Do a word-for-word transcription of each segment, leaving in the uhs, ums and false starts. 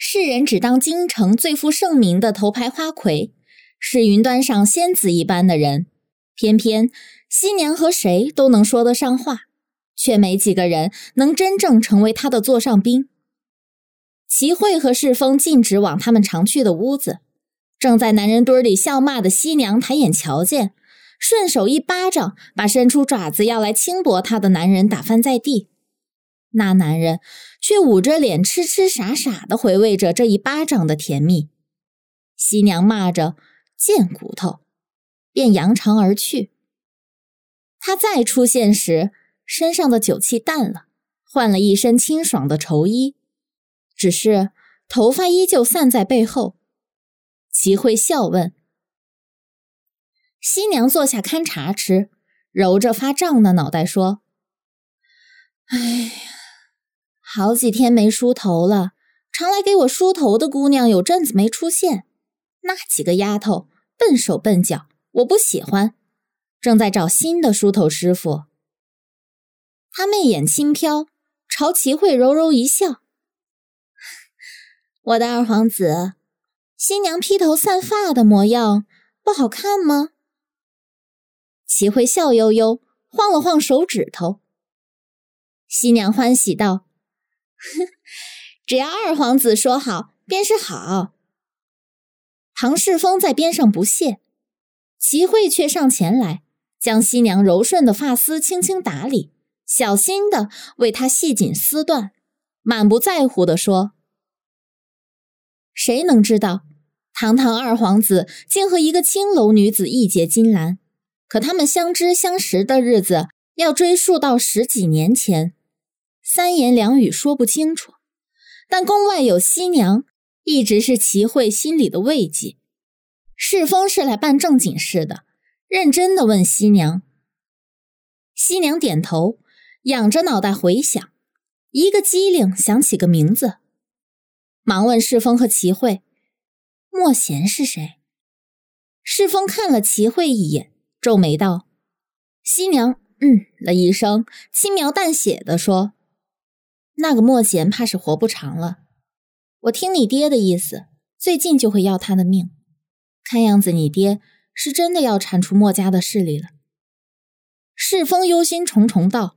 世人只当京城最负盛名的头牌花魁，是云端上仙子一般的人，偏偏西娘和谁都能说得上话，却没几个人能真正成为他的座上宾。齐慧和世风径直往他们常去的屋子，正在男人堆里笑骂的西娘抬眼瞧见，顺手一巴掌把伸出爪子要来轻夺他的男人打翻在地。那男人却捂着脸痴痴傻傻地回味着这一巴掌的甜蜜。西娘骂着贱骨头，便扬长而去。他再出现时，身上的酒气淡了，换了一身清爽的绸衣，只是头发依旧散在背后。齐慧笑问。西娘坐下看茶吃，揉着发胀的脑袋说：哎呀，好几天没梳头了，常来给我梳头的姑娘有阵子没出现，那几个丫头笨手笨脚，我不喜欢，正在找新的梳头师傅。她媚眼轻飘，朝齐慧柔柔一笑：我的二皇子，新娘披头散发的模样不好看吗？齐慧笑悠悠，晃了晃手指头。西娘欢喜道：只要二皇子说好，便是好。唐世风在边上不屑，齐慧却上前来，将西娘柔顺的发丝轻轻打理，小心地为她系紧丝缎，满不在乎地说：谁能知道，堂堂二皇子竟和一个青楼女子一结金兰，可他们相知相识的日子要追溯到十几年前，三言两语说不清楚，但宫外有西娘，一直是齐慧心里的慰藉。世风是来办正经事的，认真地问西娘。西娘点头，仰着脑袋回想，一个机灵想起个名字，忙问世风和齐慧：莫贤是谁？世风看了齐慧一眼，皱眉道。西娘嗯了一声，轻描淡写地说：那个莫贤怕是活不长了，我听你爹的意思，最近就会要他的命，看样子你爹是真的要铲除莫家的势力了。世风忧心忡忡道。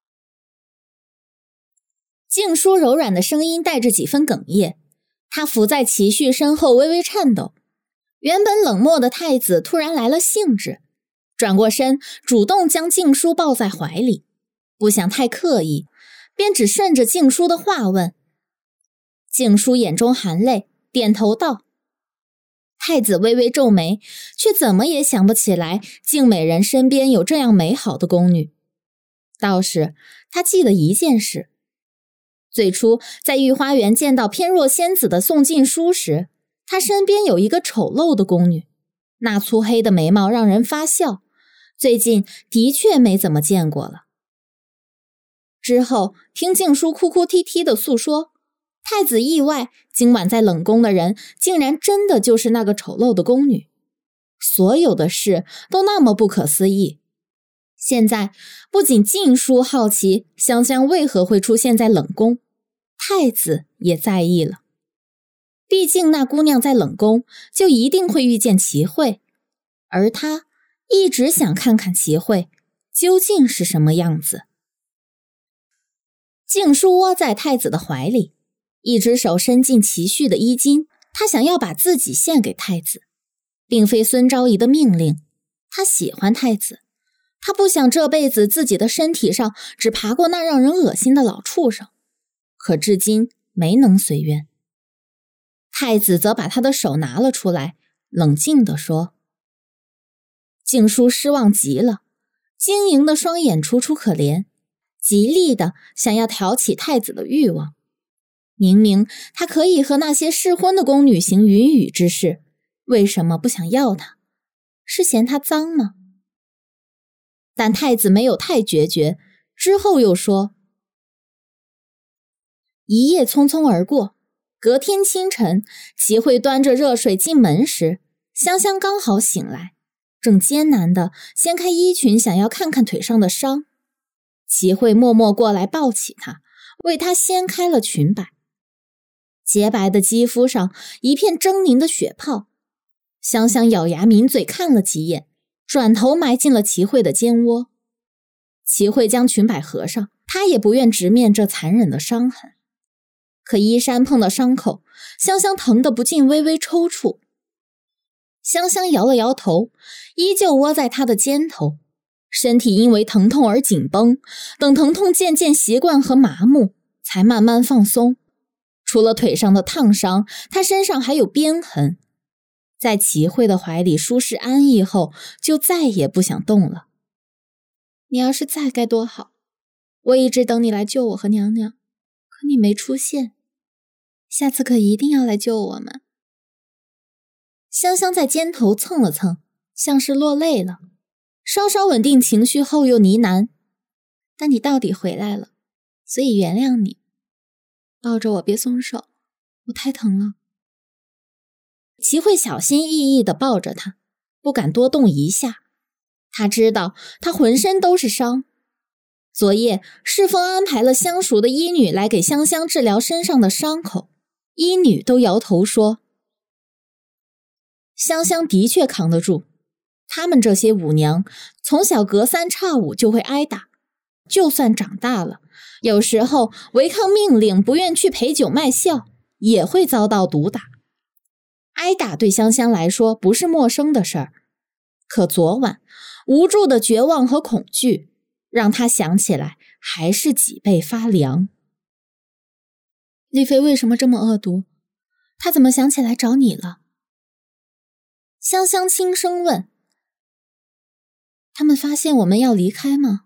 静书柔软的声音带着几分哽咽，他伏在齐旭身后微微颤抖。原本冷漠的太子突然来了兴致，转过身主动将静书抱在怀里，不想太刻意，便只顺着静书的话问。静书眼中含泪，点头道。太子微微皱眉，却怎么也想不起来静美人身边有这样美好的宫女。倒是他记得一件事，最初在御花园见到翩若仙子的宋静书时，他身边有一个丑陋的宫女，那粗黑的眉毛让人发笑，最近的确没怎么见过了。之后听静书哭哭啼啼的诉说，太子意外今晚在冷宫的人竟然真的就是那个丑陋的宫女，所有的事都那么不可思议。现在不仅静书好奇香香为何会出现在冷宫，太子也在意了。毕竟那姑娘在冷宫就一定会遇见齐慧，而他一直想看看齐慧究竟是什么样子。静书窝在太子的怀里，一只手伸进齐旭的衣襟，他想要把自己献给太子，并非孙昭仪的命令。他喜欢太子，他不想这辈子自己的身体上只爬过那让人恶心的老畜生，可至今没能随愿。太子则把他的手拿了出来，冷静地说。静书失望极了，晶莹的双眼楚楚可怜，极力的想要挑起太子的欲望。明明他可以和那些适婚的宫女行云雨之事，为什么不想要他？是嫌他脏吗？但太子没有太决绝，之后又说。一夜匆匆而过，隔天清晨，齐慧端着热水进门时，香香刚好醒来，正艰难地掀开衣裙，想要看看腿上的伤。齐慧默默过来抱起她，为她掀开了裙摆。 洁白的肌肤上一片狰狞的血泡。香香咬牙抿嘴看了几眼，转头埋进了齐慧的肩窝。齐慧将裙摆合上，她也不愿直面这残忍的伤痕。可衣衫碰到伤口，香香疼得不禁微微抽搐。香香摇了摇头，依旧窝在她的肩头，身体因为疼痛而紧绷，等疼痛渐渐习惯和麻木，才慢慢放松。除了腿上的烫伤，她身上还有鞭痕。在齐慧的怀里舒适安逸后，就再也不想动了。你要是在该多好，我一直等你来救我和娘娘，可你没出现，下次可一定要来救我们。香香在肩头蹭了蹭，像是落泪了，稍稍稳定情绪后又呢喃，但你到底回来了，所以原谅你。抱着我别松手，我太疼了。齐慧小心翼翼地抱着他，不敢多动一下。他知道他浑身都是伤。昨夜世风安排了相熟的医女来给香香治疗身上的伤口，医女都摇头说，香香的确扛得住。他们这些舞娘从小隔三差五就会挨打，就算长大了，有时候违抗命令不愿去陪酒卖笑，也会遭到毒打。挨打对香香来说不是陌生的事儿，可昨晚无助的绝望和恐惧让她想起来还是脊背发凉。丽妃为什么这么恶毒？她怎么想起来找你了？香香轻声问。他们发现我们要离开吗？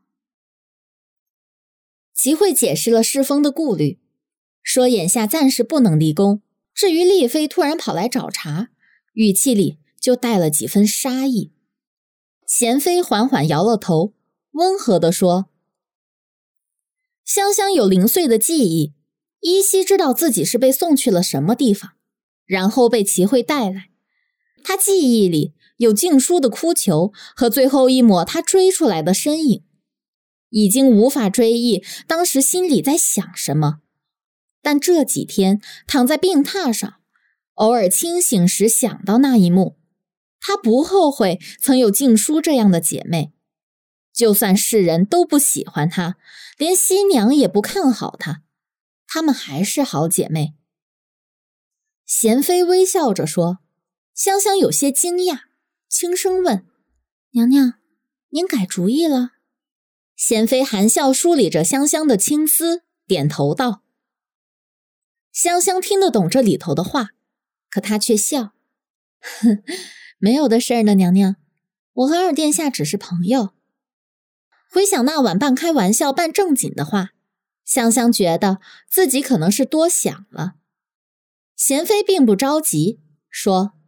齐慧解释了世风的顾虑，说眼下暂时不能离宫，至于丽妃突然跑来找茬，语气里就带了几分杀意。娴妃缓缓摇了头，温和地说，香香有零碎的记忆，依稀知道自己是被送去了什么地方，然后被齐慧带来。她记忆里有静书的哭求和最后一抹她追出来的身影，已经无法追忆当时心里在想什么。但这几天躺在病榻上，偶尔清醒时想到那一幕，她不后悔曾有静书这样的姐妹。就算世人都不喜欢她，连西娘也不看好她，她们还是好姐妹。娴妃微笑着说。香香有些惊讶，轻声问，娘娘，您改主意了？娴妃含笑梳理着香香的青丝，点头道。香香听得懂这里头的话，可她却笑，哼，没有的事儿呢，娘娘，我和二殿下只是朋友。回想那晚半开玩笑半正经的话，香香觉得自己可能是多想了。娴妃并不着急，说，